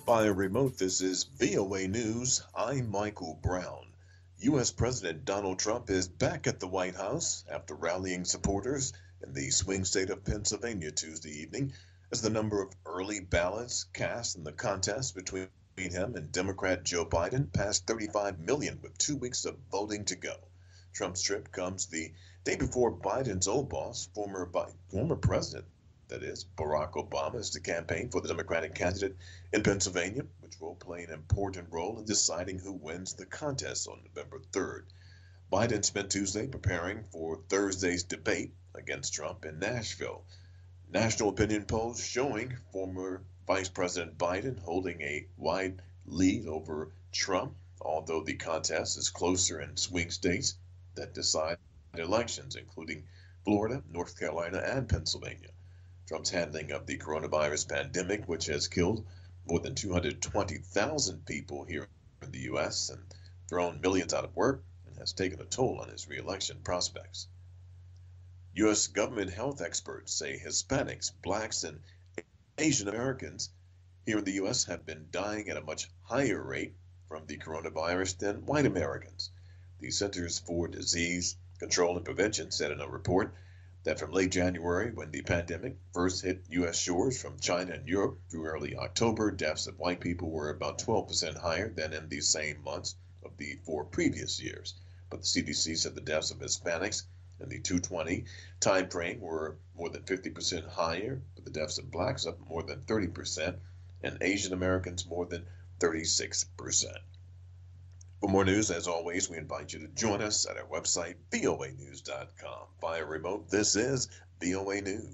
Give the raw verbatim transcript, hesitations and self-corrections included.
By remote, this is V O A News. I'm Michael Brown. U S. President Donald Trump is back at the White House after rallying supporters in the swing state of Pennsylvania Tuesday evening as the number of early ballots cast in the contest between him and Democrat Joe Biden passed thirty-five million with two weeks of voting to go. Trump's trip comes the day before Biden's old boss, former, former president, that is, Barack Obama, is to campaign for the Democratic candidate in Pennsylvania, which will play an important role in deciding who wins the contest on November third. Biden spent Tuesday preparing for Thursday's debate against Trump in Nashville. National opinion polls showing former Vice President Biden holding a wide lead over Trump, although the contest is closer in swing states that decide elections, including Florida, North Carolina, and Pennsylvania. Trump's handling of the coronavirus pandemic, which has killed more than two hundred twenty thousand people here in the U S and thrown millions out of work, and has taken a toll on his reelection prospects. U S government health experts say Hispanics, blacks, and Asian Americans here in the U S have been dying at a much higher rate from the coronavirus than white Americans. The Centers for Disease Control and Prevention said in a report that from late January, when the pandemic first hit U S shores from China and Europe, through early October, deaths of white people were about twelve percent higher than in the same months of the four previous years. But the C D C said the deaths of Hispanics in the two twenty time frame were more than fifty percent higher, with the deaths of blacks up more than thirty percent, and Asian Americans more than thirty-six percent. For more news, as always, we invite you to join us at our website, V O A news dot com. Via remote, this is V O A News.